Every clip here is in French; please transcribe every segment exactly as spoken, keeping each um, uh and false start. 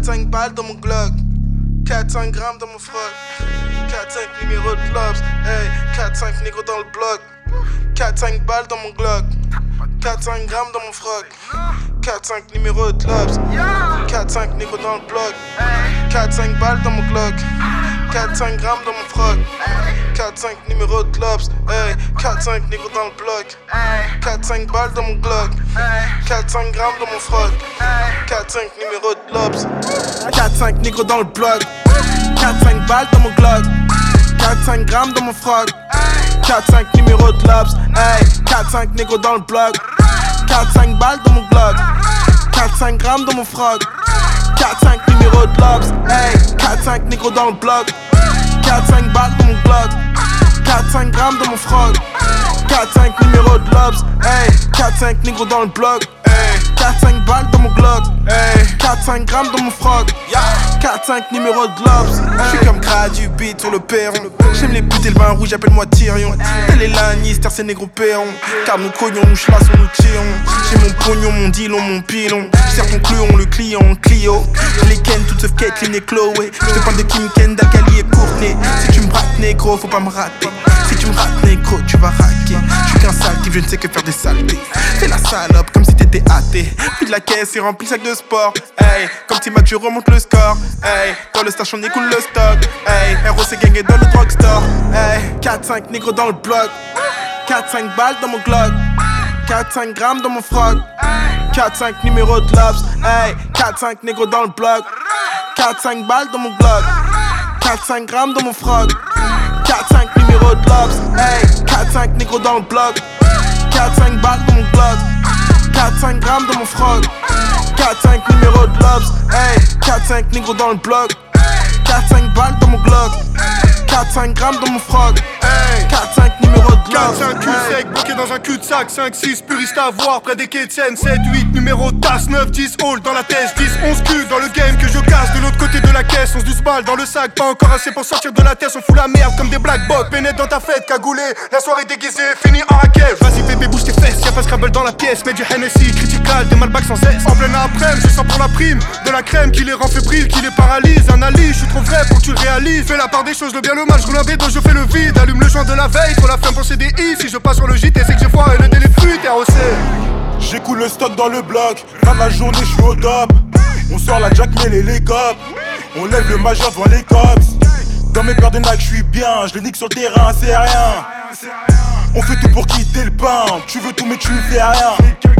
quatre cinq balles dans mon Glock, quatre cinq grammes dans mon froc, quatre cinq numéros de lobs, hey, quatre cinq négros dans le bloc, quatre cinq balles dans mon Glock, quatre cinq grammes dans mon froc, quatre cinq numéros de lobs, quatre cinq négros dans le bloc, quatre cinq balles dans mon Glock, quatre cinq grammes dans mon froc, quatre cinq numéros de lobs, hey, quatre cinq négros dans le bloc, quatre cinq balles dans mon Glock, quatre cinq grammes dans mon froc, quatre cinq numéros de lobs, quatre cinq négros dans le bloc, quatre cinq balles dans mon Glock, quatre cinq grammes dans mon froc, quatre cinq numéros de lobs, hey, quatre cinq négros dans le bloc, quatre cinq balles dans mon Glock, quatre cinq grammes dans mon froc, quatre cinq numéros de lobs, hey, quatre cinq négros dans le bloc, quatre cinq balles dans mon Glock, quatre cinq grammes dans mon froc, quatre cinq numéros de lobs, hey, quatre cinq négros dans le bloc, hey, quatre cinq balles dans mon Glock, hey, quatre cinq grammes dans mon froc, quatre cinq numéros de lobs, j'suis comme Gras du beat sur le perron. J'aime les putes et le vin rouge, appelle-moi Tyrion. Elle est Lannister, c'est négro perron. Car nous cognons, nous chlassons, nous tirons. J'ai mon pognon, mon dilon, mon pilon. J'sers ton clouon, le client, Clio. Je les ken, toutes sauf Caitlyn et Chloé. J'te parle de Kim Ken, d'Akali et Courtney. Si tu me braques négro, faut pas me rater. Si tu me rates négro, tu vas raquer. J'suis qu'un sale type, je ne sais que faire des saletés. Fais la salope comme si t'étais athée. Puis de la caisse et remplis le sac de sport. Hey, comme si Mathieu remonte le score. Hey, dans le stage on écoule le stock. Hey, R O C gagné dans le drugstore. Hey, quatre cinq négros dans le bloc, quatre cinq balles dans mon Glock, quatre cinq grammes dans mon froc, quatre cinq numéros de lobs, hey, quatre cinq négros dans le bloc, quatre cinq balles dans mon Glock, quatre cinq grammes dans mon froc, quatre cinq numéros de lobs, hey, quatre cinq négros dans le bloc, quatre cinq balles dans mon Glock, quatre cinq grammes dans mon froc, quatre cinq numéros de lobs, hey, quatre cinq négros dans le bloc, quatre cinq balles dans mon Glock, quatre cinq grammes dans mon froc, hey, quatre cinq numéros de quatre cinq cul sec, bloqué dans un cul-de-sac, cinq six puriste à voir près des quais de Seine, sept huit numéro tasse, neuf dix hall dans la tête, dix onze cul dans le game que je casse de l'autre côté de la caisse, onze douze balles dans le sac, pas encore assez pour sortir de la tête, on fout la merde comme des black box, pénètre dans ta fête, cagoulé, la soirée déguisée, finie en raquette, vas-y bébé bouge tes fesses, y'a pas Scrabble dans la pièce, mets du Hennessy, critical, des malbacs sans cesse, en pleine après-midi, je sens pour la prime, de la crème qui les rend fébriles, qui les paralyse, analyse, je suis trop vrai pour que tu le réalises, fais la part des choses, le bien le mal, je roule un bédo, je fais le vide, allume le joint de la veille, trop la flemme pour C D I, si je passe sur le J T, c'est que j'ai foiré le délai fuite, R O C. J'écoule le stock dans le bloc, fin de la journée je suis au top. On sort la Jack Mel et les cops, on lève le majeur devant les cops. Dans mes paires de Nike je suis bien, je les nique sur le terrain, c'est rien. On fait tout pour quitter le pain, tu veux tout mais tu fais rien.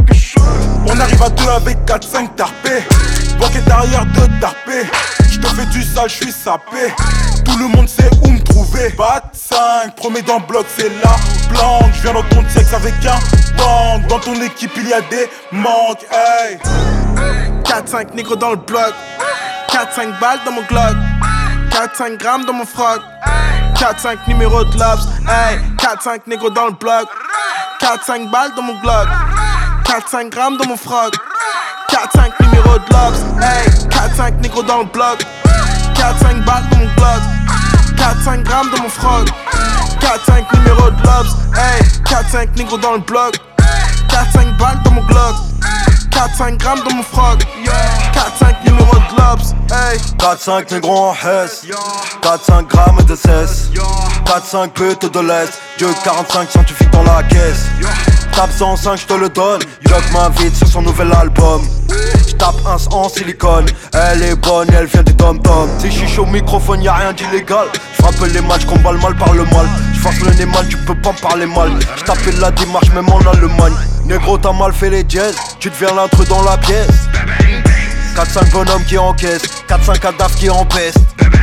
On arrive à deux avec quatre cinq tarpés, banquette arrière deux tarpés. J'te fais du sale, j'suis sapé, tout le monde sait où me trouver. Bat cinq, premier dans le bloc c'est la planque. J'viens dans ton sexe avec un bang, dans ton équipe il y a des manques, hey. quatre cinq négros dans le bloc, quatre cinq balles dans mon Glock, quatre cinq grammes dans mon froc, quatre cinq numéros de lobs, hey, quatre cinq négros dans le bloc, quatre cinq balles dans mon Glock, quatre cinq grammes dans mon froc, quatre cinq numéros de lobs, hey, quatre cinq négros dans le bloc, quatre cinq balles dans mon Glock, quatre cinq grammes dans mon froc, quatre cinq numéros de lobs, hey, quatre cinq négros dans le bloc, quatre cinq balles dans mon Glock, quatre cinq grammes dans mon froc, quatre cinq numéros de lobs, hey. quatre cinq négros en Hesse, quatre cinq grammes de cesse, quatre cinq putes de l'Est, Dieu quarante-cinq scientifiques dans la caisse. Tape cent cinq, j'te le donne, Yoke m'invite sur son nouvel album. J'tape un en silicone, elle est bonne et elle vient du dom-tom. Si j'suis chaud au microphone, y'a rien d'illégal. J'frappe les mal, j'combat le mal par le mal. J'force le nez mal, tu peux pas me parler mal. J't'appelle la démarche même en Allemagne. Négro t'as mal fait les jazz, tu deviens l'intrus dans la pièce. quatre cinq bonhommes qui encaissent, quatre cinq cadavres qui empestent.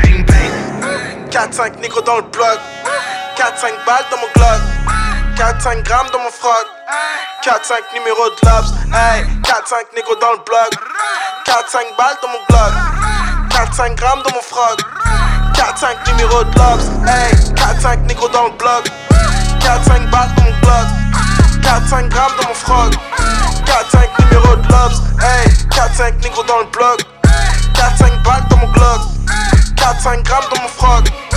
quatre cinq négros dans le bloc, quatre cinq balles dans mon Glock, quatre cinq grammes dans mon froc, quatre cinq numéros de lobs, hey, quatre cinq négros dans le bloc, quatre cinq balles dans mon Glock, quatre cinq grammes dans mon froc, quatre cinq numéros de lobs, hey, quatre cinq négros dans le bloc, quatre cinq balles dans mon Glock, quatre cinq grammes dans mon froc, quatre cinq numéros de lobs, hey, quatre cinq négros dans le bloc, quatre cinq balles dans mon Glock, quatre cinq grammes dans mon froc.